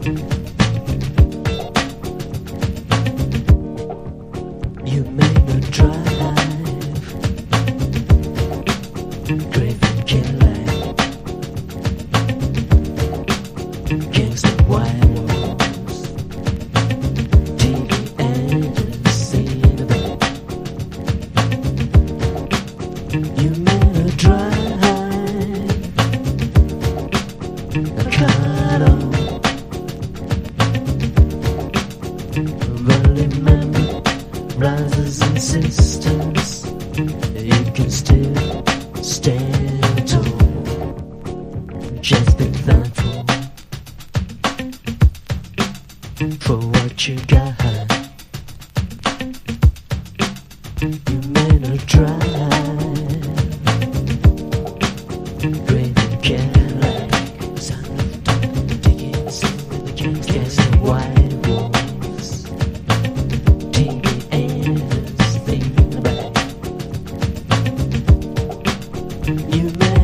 You made me drive, driving Cadillac against the walls. TV engines in the back. You made me drive a car on. But remember, brothers and sisters, you can still stand tall. Just be thankful for what you got. You made a drive, breathing Cadillac, sound of time, digging some with the cans, gas and white walls. TV engines in the back. You made